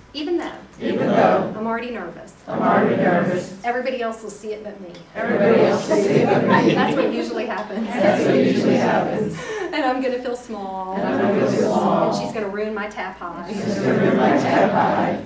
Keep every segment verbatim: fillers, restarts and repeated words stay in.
Even though Even though I'm already nervous. I'm already nervous. Everybody else will see it but me. Everybody else will see it but me. That's what usually happens. That's what usually happens. And I'm going to feel small. And I'm going to feel small. And she's going to ruin my tap high. She's going to ruin my tap high.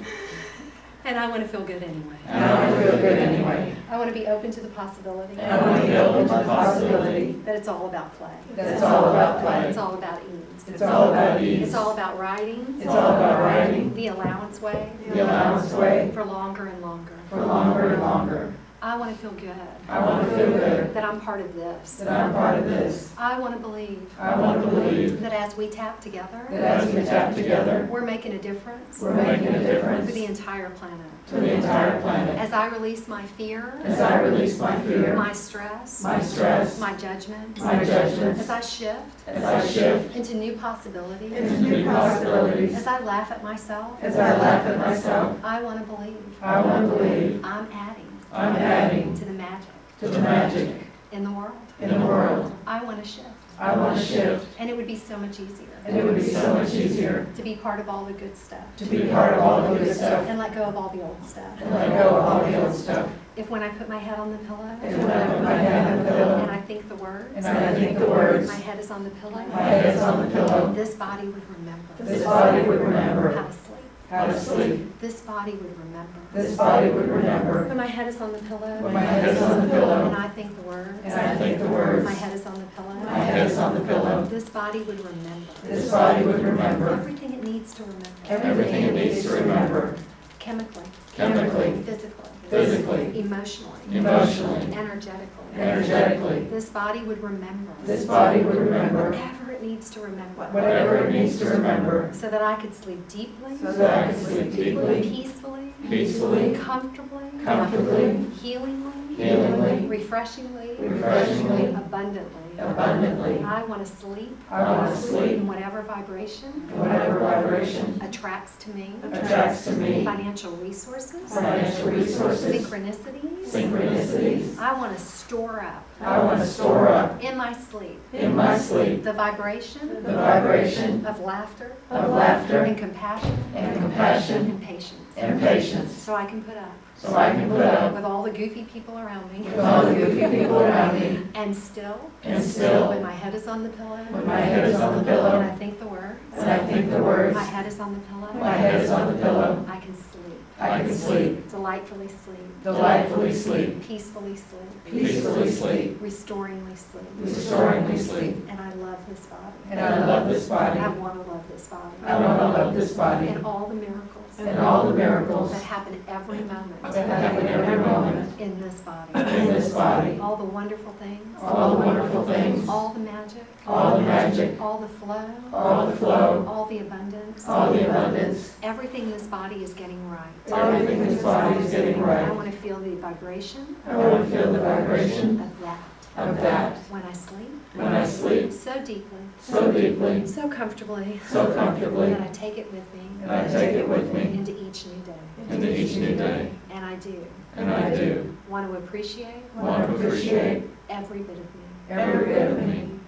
And I want to feel good anyway. And I want to feel good anyway. I want to be open to the possibility And I want to be open to the possibility that it's all about play. that it's all about play. It's all about ease. It's all about ease. It's all about writing. It's all about writing The allowance way. the allowance way For longer and longer. for longer and longer. I want to feel good. I want to feel good That I'm part of this. that I'm part of this. I want to believe I want to believe that as we tap together, that as we tap together, we're making a difference we're making a for difference the entire planet. to the entire planet. As I release my fear, As I release my fear, my stress, my stress, my judgments, my judgments, as I shift as I shift into new possibilities, into new possibilities, as I laugh at myself, as I laugh at myself, I want to believe I want to believe I'm adding I'm adding to the magic to the magic in the world. in the world. I want to shift. I want to shift, And it would be so much easier and it would be so much easier to be part of all the good stuff to be part of all the good stuff and let go of all the old stuff. and let go of all the old stuff. If when I put my head on the pillow If when I put my head on the and pillow I think the words, and I think the words, my head is on the pillow, my head is on the pillow, this body would remember this body would how remember to sleep. how to sleep. This body would remember This body would remember when my head is on the pillow when my head is on the and pillow I think the words, and I think the words, my head is on the pillow. my head is on the pillow. This body would remember This body would remember everything it needs to remember, everything it needs to remember, chemically, chemically, physically, physically, emotionally, emotionally, energetically. energetically. This body would remember This body would remember whatever it needs to remember whatever it needs to remember so that I could sleep deeply, so that I can sleep deeply, peacefully, peacefully, comfortably, comfortably, healingly, healingly, refreshingly, refreshingly, abundantly. abundantly. I want to sleep I want to sleep in whatever vibration in whatever vibration attracts to me attracts to me financial resources, financial resources, synchronicities. synchronicities. I want to store up I want to store up in my sleep in my sleep the vibration the vibration of laughter of laughter and compassion and compassion and patience, and patience, so I can put up so I can put up with all the goofy people around me with all the goofy people around me, and still, and still, when my head is on the pillow when my head is on the and pillow I think the words, and I think the words, my head is on the pillow, my head is on the pillow, I can sleep, I can sleep, delightfully sleep, delightfully sleep, peacefully sleep, peacefully sleep, restoringly sleep. restoringly sleep. And I love this body. And I love this body. I want to love this body. I want to love this body And all the miracles and all the miracles that happen every moment that happen every moment in this body. in this body, All the wonderful things, all the wonderful things, all the magic, all the magic, all the flow, all the flow, all the abundance, all the abundance, everything this body is getting right. everything this body is getting I right. want to feel the vibration I want to feel the vibration of that of that when I sleep when I sleep so deeply, so deeply, so comfortably, so comfortably, that I take it with me and I take it with me into each new day. into each new day. And I do And I do want to appreciate want to appreciate every bit of me. every bit of me